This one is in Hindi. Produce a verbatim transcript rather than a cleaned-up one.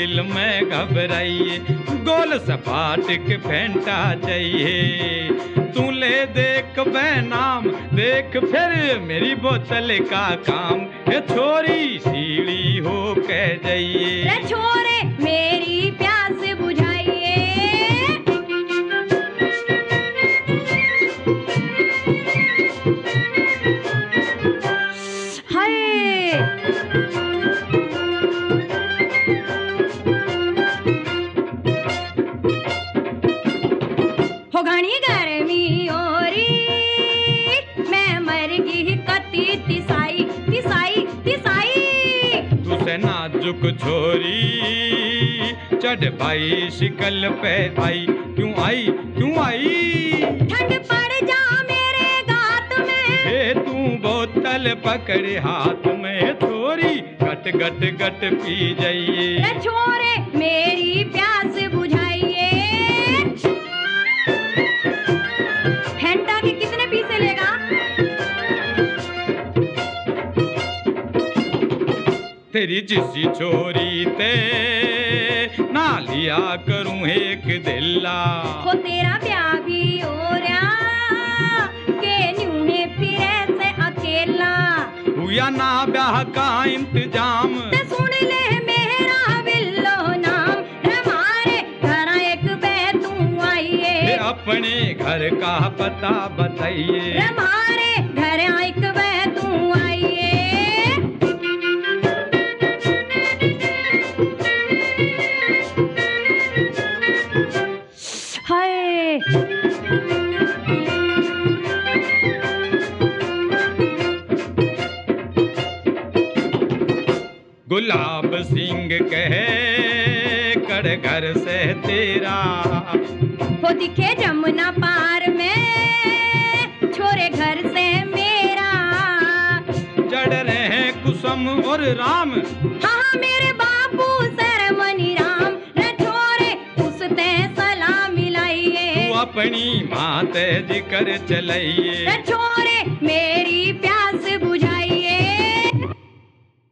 दिल में घबराइए, गोल सपाट के फेंटा चाहिए। तू ले देख बैनाम, देख फिर मेरी बोतल का काम। हे छोरी सीढ़ी हो के जाइए, रे छोरे मेरी प्यास बुझाइए। हाय हो घनी गर्मी ओरी, मैं मर गई कती तिसाई तिसाई तिसाई। तुसे नाजुक छोरी चढ़ पाई शिकल पे आई, क्यों आई क्यों आई? ठंड पड़ जा मेरे गात में, हे तू बोतल पकड़े हाथ में, छोरी गट गट गट पी जाइए। रे छोरे मेरी प्यास बुझाइए। फेंटा के कितने पीसे लेगा? तेरी जिसी छोरी ते ना लिया करूं एक दिल्ला। हो तेरा ब्याह भी हो रहा के न्यूने फिरे से अकेला। हुआ ना ब्याह का इंतजाम, ते सुन ले मेरा बिल्लो नाम। हमारे घर एक बे तू आइए, हे अपने घर का पता बताइए। हमारे घर एक बे तू आइए। हाय गुलाब सिंह कहे कड़ घर से तेरा, हो दिखे जमुना पार में छोरे घर से मेरा। जड़ रहे कुसुम और राम, हाँ हाँ मेरे बाबू सरमनी राम। रे छोरे उसते सलाम मिलाइए, तू अपनी माँ ते जिक्र चलाइए। रे छोरे मेरी प्यार